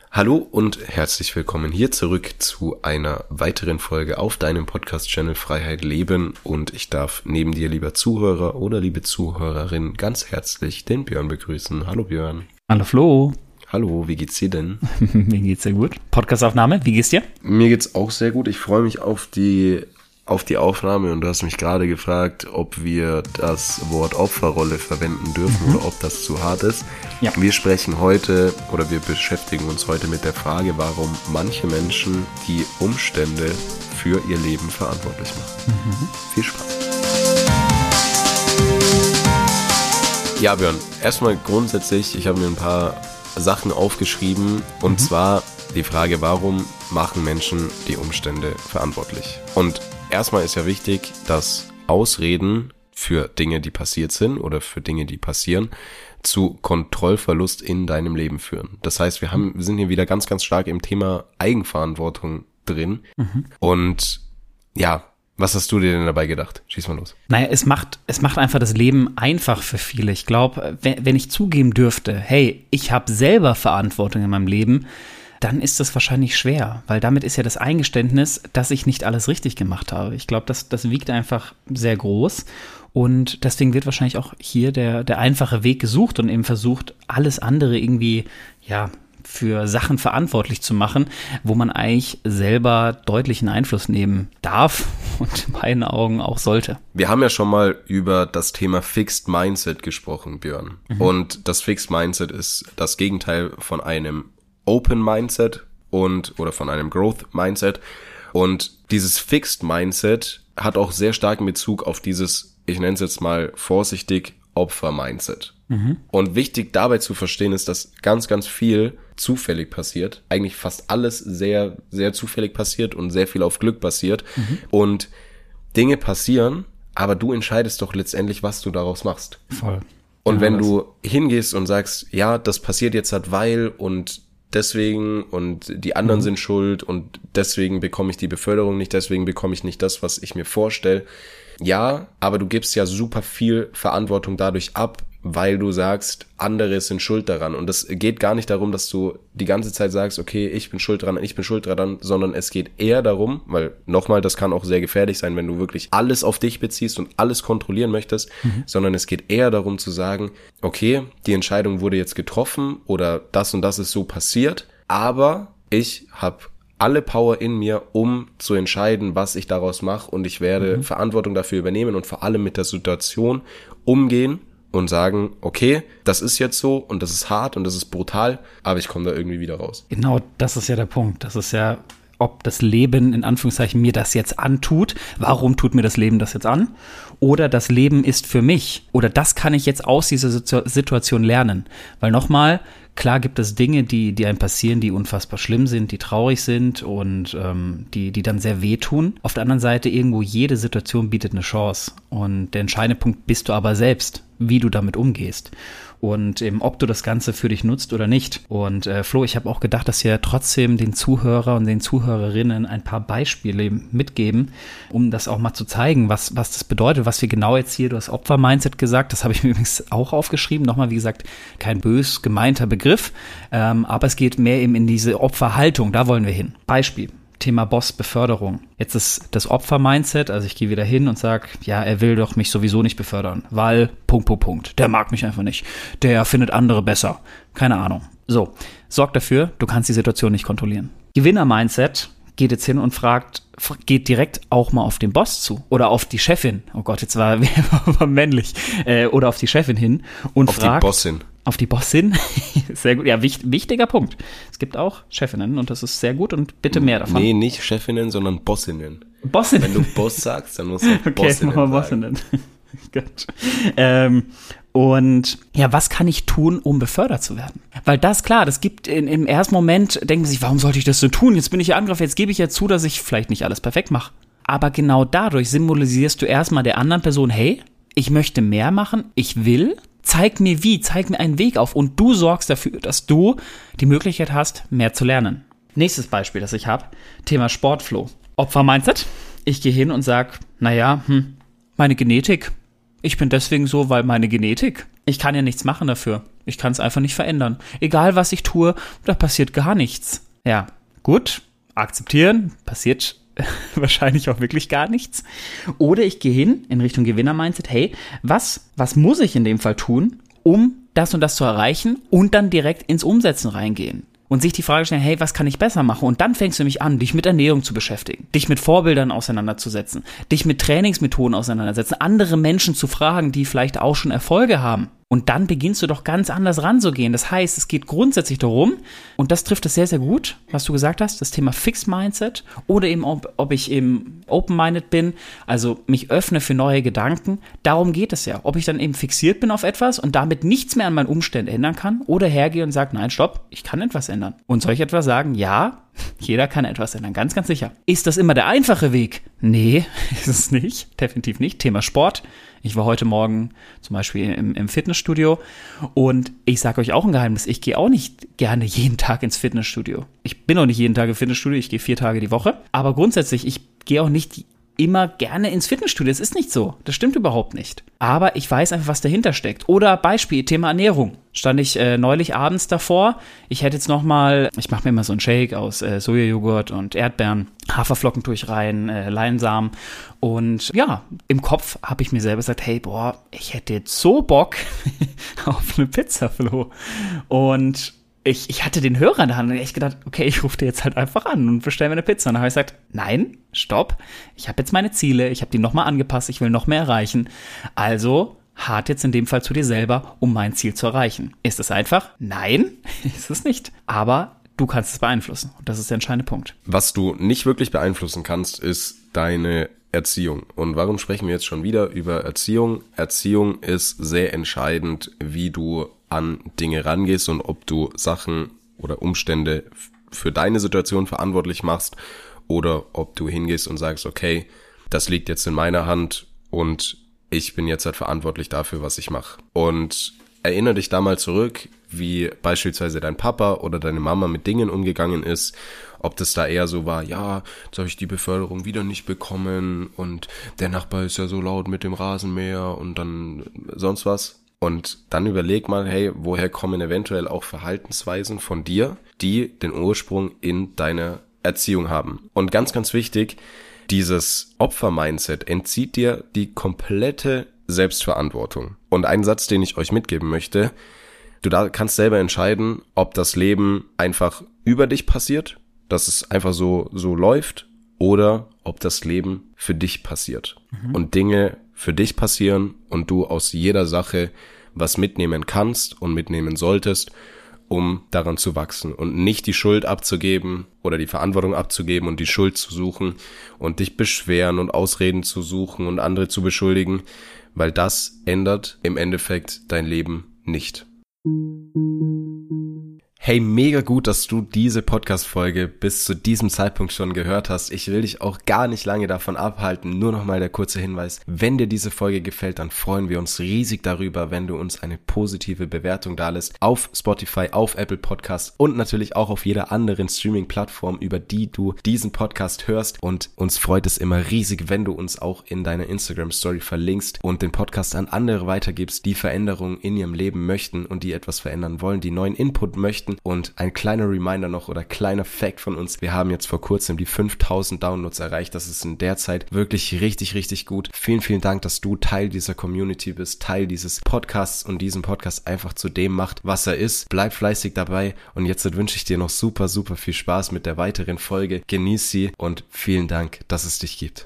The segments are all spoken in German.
Hallo und herzlich willkommen hier zurück zu einer weiteren Folge auf deinem Podcast-Channel Freiheit Leben, und ich darf neben dir, lieber Zuhörer oder liebe Zuhörerin, ganz herzlich den Björn begrüßen. Hallo Björn. Hallo Flo. Hallo, wie geht's dir denn? Mir geht's sehr gut. Podcastaufnahme, wie geht's dir? Mir geht's auch sehr gut. Ich freue mich auf die Aufnahme, und du hast mich gerade gefragt, ob wir das Wort Opferrolle verwenden dürfen oder ob das zu hart ist. Ja. Wir beschäftigen uns heute mit der Frage, warum manche Menschen die Umstände für ihr Leben verantwortlich machen. Viel Spaß. Ja, Björn, erstmal grundsätzlich, ich habe mir ein paar Sachen aufgeschrieben, und zwar die Frage, warum machen Menschen die Umstände verantwortlich? Und erstmal ist ja wichtig, dass Ausreden für Dinge, die passiert sind oder für Dinge, die passieren, zu Kontrollverlust in deinem Leben führen. Das heißt, wir sind hier wieder ganz, ganz stark im Thema Eigenverantwortung drin. Und ja, was hast du dir denn dabei gedacht? Schieß mal los. Naja, es macht einfach das Leben einfach für viele. Ich glaube, wenn ich zugeben dürfte, hey, ich habe selber Verantwortung in meinem Leben, dann ist das wahrscheinlich schwer, weil damit ist ja das Eingeständnis, dass ich nicht alles richtig gemacht habe. Ich glaube, das wiegt einfach sehr groß, und deswegen wird wahrscheinlich auch hier der einfache Weg gesucht und eben versucht, alles andere irgendwie, ja, für Sachen verantwortlich zu machen, wo man eigentlich selber deutlichen Einfluss nehmen darf und in meinen Augen auch sollte. Wir haben ja schon mal über das Thema Fixed Mindset gesprochen, Björn. Und das Fixed Mindset ist das Gegenteil von einem Open Mindset oder von einem Growth Mindset. Und dieses Fixed Mindset hat auch sehr starken Bezug auf dieses, ich nenne es jetzt mal vorsichtig, Opfer-Mindset. Und wichtig dabei zu verstehen ist, dass ganz, ganz viel zufällig passiert. Eigentlich fast alles sehr, sehr zufällig passiert und sehr viel auf Glück basiert. Und Dinge passieren, aber du entscheidest doch letztendlich, was du daraus machst. Voll. Und wenn du hingehst und sagst, ja, das passiert jetzt halt weil und deswegen und die anderen sind schuld und deswegen bekomme ich die Beförderung nicht, deswegen bekomme ich nicht das, was ich mir vorstelle. Ja, aber du gibst ja super viel Verantwortung dadurch ab, weil du sagst, andere sind schuld daran. Und es geht gar nicht darum, dass du die ganze Zeit sagst, okay, ich bin schuld daran, sondern es geht eher darum, weil nochmal, das kann auch sehr gefährlich sein, wenn du wirklich alles auf dich beziehst und alles kontrollieren möchtest, sondern es geht eher darum zu sagen, okay, die Entscheidung wurde jetzt getroffen oder das und das ist so passiert, aber ich habe alle Power in mir, um zu entscheiden, was ich daraus mache, und ich werde Verantwortung dafür übernehmen und vor allem mit der Situation umgehen und sagen, okay, das ist jetzt so und das ist hart und das ist brutal, aber ich komme da irgendwie wieder raus. Genau, das ist ja der Punkt. Das ist ja, ob das Leben in Anführungszeichen mir das jetzt antut, warum tut mir das Leben das jetzt an? Oder das Leben ist für mich, oder das kann ich jetzt aus dieser Situation lernen. Weil nochmal, klar gibt es Dinge, die einem passieren, die unfassbar schlimm sind, die traurig sind und die dann sehr wehtun. Auf der anderen Seite irgendwo jede Situation bietet eine Chance. Und der entscheidende Punkt bist du aber selbst, wie du damit umgehst. Und eben, ob du das Ganze für dich nutzt oder nicht. Und Flo, ich habe auch gedacht, dass wir trotzdem den Zuhörer und den Zuhörerinnen ein paar Beispiele mitgeben, um das auch mal zu zeigen, was das bedeutet, was wir genau jetzt hier, du hast Opfer-Mindset gesagt, das habe ich mir übrigens auch aufgeschrieben. Nochmal, wie gesagt, kein bös gemeinter Begriff, aber es geht mehr eben in diese Opferhaltung, da wollen wir hin. Beispiel. Thema Boss-Beförderung. Jetzt ist das Opfer-Mindset, also ich gehe wieder hin und sage, ja, er will doch mich sowieso nicht befördern, weil, der mag mich einfach nicht, der findet andere besser, keine Ahnung. So, sorg dafür, du kannst die Situation nicht kontrollieren. Gewinner-Mindset geht jetzt hin und geht direkt auch mal auf den Boss zu oder auf die Chefin. Oh Gott, jetzt war männlich. Oder auf die Chefin hin und fragt. Auf die Bossin. Auf die Bossin? Sehr gut. Ja, wichtiger Punkt. Es gibt auch Chefinnen und das ist sehr gut, und bitte mehr davon. Nee, nicht Chefinnen, sondern Bossinnen. Bossinnen? Wenn du Boss sagst, dann musst du auch Bossinnen sagen. Bossinnen. Gut. Und ja, was kann ich tun, um befördert zu werden? Weil das, klar, das gibt im ersten Moment, denken sie sich, warum sollte ich das denn tun? Jetzt bin ich ja angegriffen, jetzt gebe ich ja zu, dass ich vielleicht nicht alles perfekt mache. Aber genau dadurch symbolisierst du erstmal der anderen Person, hey, ich möchte mehr machen, ich will, zeig mir wie, zeig mir einen Weg auf, und du sorgst dafür, dass du die Möglichkeit hast, mehr zu lernen. Nächstes Beispiel, das ich habe, Thema Sportflow. Opfer-Mindset. Ich gehe hin und sage, naja, meine Genetik. Ich bin deswegen so, weil meine Genetik. Ich kann ja nichts machen dafür. Ich kann es einfach nicht verändern. Egal, was ich tue, da passiert gar nichts. Ja, gut, akzeptieren, passiert wahrscheinlich auch wirklich gar nichts. Oder ich gehe hin in Richtung Gewinner-Mindset. Hey, was muss ich in dem Fall tun, um das und das zu erreichen und dann direkt ins Umsetzen reingehen? Und sich die Frage stellen, hey, was kann ich besser machen? Und dann fängst du nämlich an, dich mit Ernährung zu beschäftigen, dich mit Vorbildern auseinanderzusetzen, dich mit Trainingsmethoden auseinandersetzen, andere Menschen zu fragen, die vielleicht auch schon Erfolge haben. Und dann beginnst du doch ganz anders ranzugehen. Das heißt, es geht grundsätzlich darum, und das trifft es sehr, sehr gut, was du gesagt hast, das Thema Fixed Mindset oder eben, ob ich eben Open-Minded bin, also mich öffne für neue Gedanken. Darum geht es ja. Ob ich dann eben fixiert bin auf etwas und damit nichts mehr an meinen Umständen ändern kann oder hergehe und sage, nein, stopp, ich kann etwas ändern. Und soll ich etwas sagen? Ja, jeder kann etwas ändern, ganz, ganz sicher. Ist das immer der einfache Weg? Nee, ist es nicht, definitiv nicht. Thema Sport. Ich war heute Morgen zum Beispiel im Fitnessstudio und ich sage euch auch ein Geheimnis, ich gehe auch nicht gerne jeden Tag ins Fitnessstudio. Ich bin auch nicht jeden Tag im Fitnessstudio, ich gehe 4 Tage die Woche. Aber grundsätzlich, ich gehe auch nicht immer gerne ins Fitnessstudio. Das ist nicht so. Das stimmt überhaupt nicht. Aber ich weiß einfach, was dahinter steckt. Oder Beispiel, Thema Ernährung. Stand ich neulich abends davor. Ich hätte jetzt ich mache mir immer so einen Shake aus Sojajoghurt und Erdbeeren. Haferflocken tue ich rein, Leinsamen. Und ja, im Kopf habe ich mir selber gesagt, hey, ich hätte jetzt so Bock auf eine Pizza, Flo. Und ich hatte den Hörer in der Hand und ich gedacht, okay, ich rufe dir jetzt halt einfach an und bestelle mir eine Pizza. Und dann habe ich gesagt, nein, stopp, ich habe jetzt meine Ziele, ich habe die nochmal angepasst, ich will noch mehr erreichen. Also hart jetzt in dem Fall zu dir selber, um mein Ziel zu erreichen. Ist es einfach? Nein, ist es nicht. Aber du kannst es beeinflussen und das ist der entscheidende Punkt. Was du nicht wirklich beeinflussen kannst, ist deine Erziehung. Und warum sprechen wir jetzt schon wieder über Erziehung? Erziehung ist sehr entscheidend, wie du an Dinge rangehst und ob du Sachen oder Umstände für deine Situation verantwortlich machst oder ob du hingehst und sagst, okay, das liegt jetzt in meiner Hand und ich bin jetzt halt verantwortlich dafür, was ich mache. Und erinnere dich da mal zurück, wie beispielsweise dein Papa oder deine Mama mit Dingen umgegangen ist, ob das da eher so war, ja, jetzt habe ich die Beförderung wieder nicht bekommen und der Nachbar ist ja so laut mit dem Rasenmäher und dann sonst was. Und dann überleg mal, hey, woher kommen eventuell auch Verhaltensweisen von dir, die den Ursprung in deiner Erziehung haben. Und ganz, ganz wichtig, dieses Opfer-Mindset entzieht dir die komplette Selbstverantwortung. Und ein Satz, den ich euch mitgeben möchte, du kannst selber entscheiden, ob das Leben einfach über dich passiert, dass es einfach so läuft, oder ob das Leben für dich passiert. Und Dinge für dich passieren und du aus jeder Sache was mitnehmen kannst und mitnehmen solltest, um daran zu wachsen und nicht die Schuld abzugeben oder die Verantwortung abzugeben und die Schuld zu suchen und dich beschweren und Ausreden zu suchen und andere zu beschuldigen, weil das ändert im Endeffekt dein Leben nicht. Hey, mega gut, dass du diese Podcast-Folge bis zu diesem Zeitpunkt schon gehört hast. Ich will dich auch gar nicht lange davon abhalten. Nur nochmal der kurze Hinweis. Wenn dir diese Folge gefällt, dann freuen wir uns riesig darüber, wenn du uns eine positive Bewertung dalässt auf Spotify, auf Apple Podcasts und natürlich auch auf jeder anderen Streaming-Plattform, über die du diesen Podcast hörst. Und uns freut es immer riesig, wenn du uns auch in deiner Instagram-Story verlinkst und den Podcast an andere weitergibst, die Veränderungen in ihrem Leben möchten und die etwas verändern wollen, die neuen Input möchten. Und ein kleiner Reminder noch oder kleiner Fact von uns. Wir haben jetzt vor kurzem die 5000 Downloads erreicht. Das ist in der Zeit wirklich richtig, richtig gut. Vielen, vielen Dank, dass du Teil dieser Community bist, Teil dieses Podcasts und diesen Podcast einfach zu dem macht, was er ist. Bleib fleißig dabei und jetzt wünsche ich dir noch super, super viel Spaß mit der weiteren Folge. Genieß sie und vielen Dank, dass es dich gibt.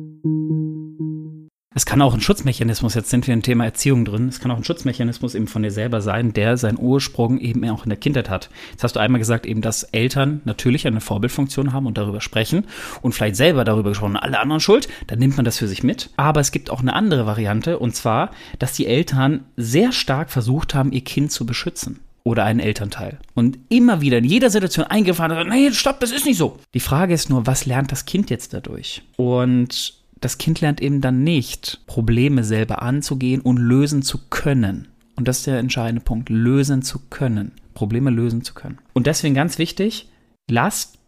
Es kann auch ein Schutzmechanismus, jetzt sind wir im Thema Erziehung drin, es kann auch ein Schutzmechanismus eben von dir selber sein, der seinen Ursprung eben auch in der Kindheit hat. Jetzt hast du einmal gesagt eben, dass Eltern natürlich eine Vorbildfunktion haben und darüber sprechen und vielleicht selber darüber gesprochen, alle anderen schuld, dann nimmt man das für sich mit. Aber es gibt auch eine andere Variante und zwar, dass die Eltern sehr stark versucht haben, ihr Kind zu beschützen. Oder einen Elternteil. Und immer wieder in jeder Situation eingefahren hat, nee, stopp, das ist nicht so. Die Frage ist nur, was lernt das Kind jetzt dadurch? Und das Kind lernt eben dann nicht, Probleme selber anzugehen und lösen zu können. Und das ist der entscheidende Punkt, lösen zu können. Probleme lösen zu können. Und deswegen ganz wichtig, lasst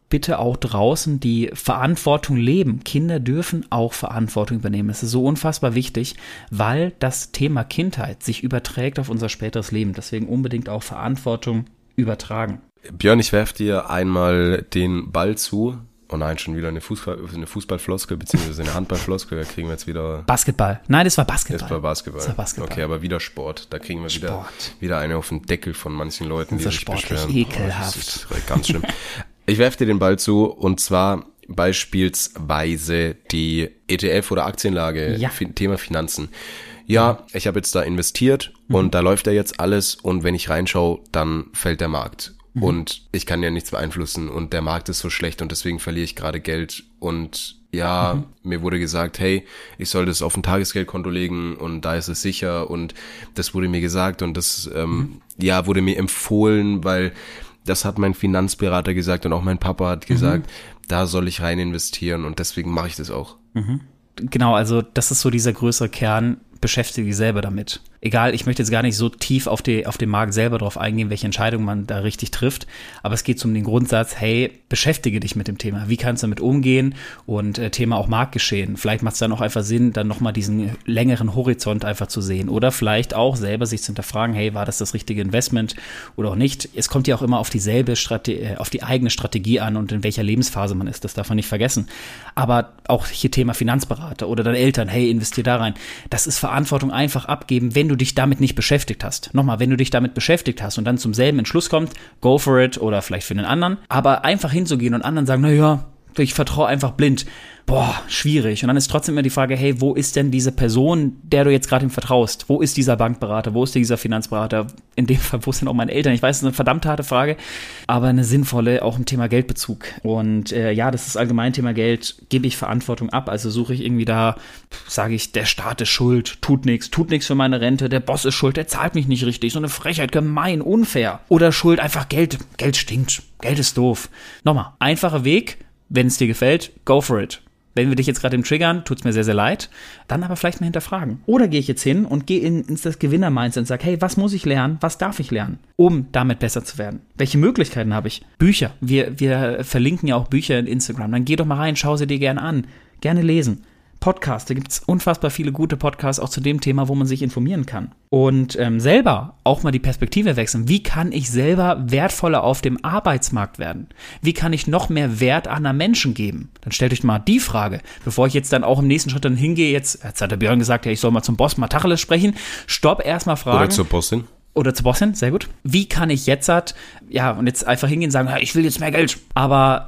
bitte auch draußen die Verantwortung leben. Kinder dürfen auch Verantwortung übernehmen. Das ist so unfassbar wichtig, weil das Thema Kindheit sich überträgt auf unser späteres Leben. Deswegen unbedingt auch Verantwortung übertragen. Björn, ich werfe dir einmal den Ball zu. Oh nein, schon wieder eine Fußballfloskel beziehungsweise eine Handballfloskel. Da kriegen wir jetzt wieder... Basketball. Nein, das war Basketball. Das war Basketball. Okay, aber wieder Sport. Da kriegen wir wieder eine auf den Deckel von manchen Leuten, die sich beschweren. Ekelhaft. Das ist ganz schlimm. Ich werfe dir den Ball zu und zwar beispielsweise die ETF- oder Aktienlage, Thema Finanzen. Ja, ich habe jetzt da investiert und da läuft ja jetzt alles und wenn ich reinschaue, dann fällt der Markt. Und ich kann ja nichts beeinflussen und der Markt ist so schlecht und deswegen verliere ich gerade Geld. Und ja, mir wurde gesagt, hey, ich soll das auf ein Tagesgeldkonto legen und da ist es sicher und das wurde mir gesagt und das wurde mir empfohlen, weil das hat mein Finanzberater gesagt und auch mein Papa hat gesagt, da soll ich rein investieren und deswegen mache ich das auch. Genau, also das ist so dieser größere Kern, beschäftige dich selber damit. Egal, ich möchte jetzt gar nicht so tief auf den Markt selber drauf eingehen, welche Entscheidung man da richtig trifft, aber es geht um den Grundsatz, hey, beschäftige dich mit dem Thema. Wie kannst du damit umgehen? Und Thema auch Marktgeschehen. Vielleicht macht es dann auch einfach Sinn, dann nochmal diesen längeren Horizont einfach zu sehen oder vielleicht auch selber sich zu hinterfragen, hey, war das richtige Investment oder auch nicht? Es kommt ja auch immer auf dieselbe auf die eigene Strategie an und in welcher Lebensphase man ist, das darf man nicht vergessen. Aber auch hier Thema Finanzberater oder deine Eltern, hey, investier da rein. Das ist Verantwortung einfach abgeben, wenn du dich damit nicht beschäftigt hast. Nochmal, wenn du dich damit beschäftigt hast und dann zum selben Entschluss kommst, go for it oder vielleicht für den anderen, aber einfach hinzugehen und anderen sagen, naja, ich vertraue einfach blind. Boah, schwierig. Und dann ist trotzdem immer die Frage, hey, wo ist denn diese Person, der du jetzt gerade ihm vertraust? Wo ist dieser Bankberater? Wo ist dieser Finanzberater? In dem Fall, wo sind auch meine Eltern? Ich weiß, das ist eine verdammt harte Frage, aber eine sinnvolle, auch im Thema Geldbezug. Und das ist allgemein Thema Geld, gebe ich Verantwortung ab. Also suche ich irgendwie da, sage ich, der Staat ist schuld, tut nichts für meine Rente, der Boss ist schuld, der zahlt mich nicht richtig, so eine Frechheit, gemein, unfair. Oder Schuld, einfach Geld stinkt, Geld ist doof. Nochmal, einfacher Weg, wenn es dir gefällt, go for it. Wenn wir dich jetzt gerade im Triggern, tut's mir sehr, sehr leid, dann aber vielleicht mal hinterfragen. Oder gehe ich jetzt hin und gehe ins das Gewinner-Mindset und sage, hey, was muss ich lernen, was darf ich lernen, um damit besser zu werden? Welche Möglichkeiten habe ich? Bücher, wir verlinken ja auch Bücher in Instagram, dann geh doch mal rein, schau sie dir gerne an, gerne lesen. Podcasts, da gibt es unfassbar viele gute Podcasts auch zu dem Thema, wo man sich informieren kann. Und selber auch mal die Perspektive wechseln. Wie kann ich selber wertvoller auf dem Arbeitsmarkt werden? Wie kann ich noch mehr Wert an anderen Menschen geben? Dann stellt euch mal die Frage, bevor ich jetzt dann auch im nächsten Schritt dann hingehe, jetzt hat der Björn gesagt, ja, ich soll mal zum Boss mal Tacheles sprechen. Stopp, erstmal fragen. Oder zur Bossin. Oder zur Bossin, sehr gut. Wie kann ich jetzt und jetzt einfach hingehen und sagen, ja, ich will jetzt mehr Geld. Aber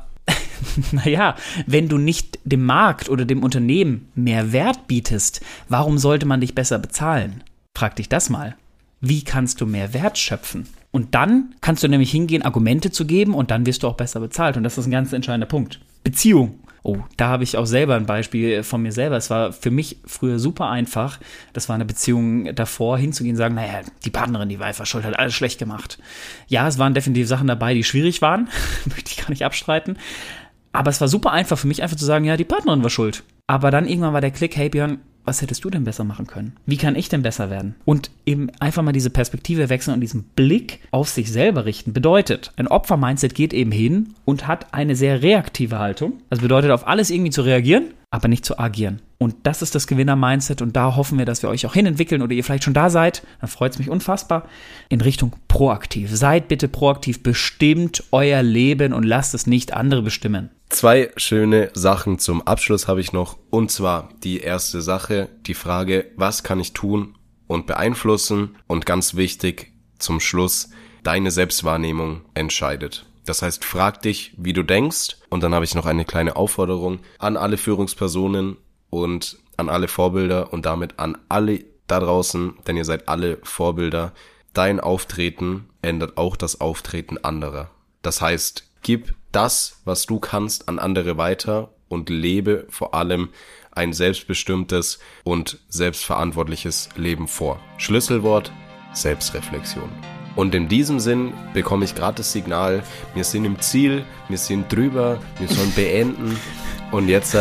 naja, wenn du nicht dem Markt oder dem Unternehmen mehr Wert bietest, warum sollte man dich besser bezahlen? Frag dich das mal. Wie kannst du mehr Wert schöpfen? Und dann kannst du nämlich hingehen, Argumente zu geben und dann wirst du auch besser bezahlt. Und das ist ein ganz entscheidender Punkt. Beziehung. Oh, da habe ich auch selber ein Beispiel von mir selber. Es war für mich früher super einfach, das war eine Beziehung davor, hinzugehen und sagen, naja, die Partnerin, die war einfach schuld, hat alles schlecht gemacht. Ja, es waren definitiv Sachen dabei, die schwierig waren, möchte ich gar nicht abstreiten. Aber es war super einfach für mich, einfach zu sagen, ja, die Partnerin war schuld. Aber dann irgendwann war der Klick, hey Björn, was hättest du denn besser machen können? Wie kann ich denn besser werden? Und eben einfach mal diese Perspektive wechseln und diesen Blick auf sich selber richten. Bedeutet, ein Opfer-Mindset geht eben hin und hat eine sehr reaktive Haltung. Also bedeutet, auf alles irgendwie zu reagieren, aber nicht zu agieren. Und das ist das Gewinner-Mindset und da hoffen wir, dass wir euch auch hinentwickeln oder ihr vielleicht schon da seid, dann freut es mich unfassbar, in Richtung proaktiv. Seid bitte proaktiv, bestimmt euer Leben und lasst es nicht andere bestimmen. 2 schöne Sachen zum Abschluss habe ich noch und zwar die erste Sache, die Frage, was kann ich tun und beeinflussen und ganz wichtig zum Schluss, deine Selbstwahrnehmung entscheidet. Das heißt, frag dich, wie du denkst und dann habe ich noch eine kleine Aufforderung an alle Führungspersonen und an alle Vorbilder und damit an alle da draußen, denn ihr seid alle Vorbilder. Dein Auftreten ändert auch das Auftreten anderer. Das heißt, gib das, was du kannst, an andere weiter und lebe vor allem ein selbstbestimmtes und selbstverantwortliches Leben vor. Schlüsselwort: Selbstreflexion. Und in diesem Sinn bekomme ich gerade das Signal, wir sind im Ziel, wir sind drüber, wir sollen beenden und jetzt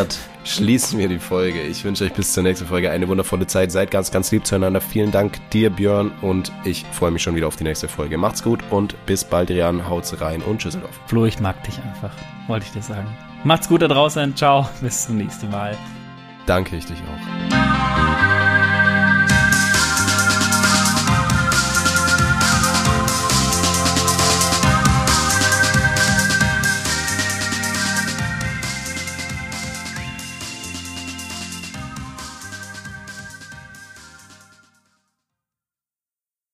schließen wir die Folge. Ich wünsche euch bis zur nächsten Folge eine wundervolle Zeit. Seid ganz, ganz lieb zueinander. Vielen Dank dir, Björn, und ich freue mich schon wieder auf die nächste Folge. Macht's gut und bis bald, Rian. Haut's rein und Tschüsseldorf. Flo, ich mag dich einfach, wollte ich dir sagen. Macht's gut da draußen. Ciao, bis zum nächsten Mal. Danke, ich dich auch.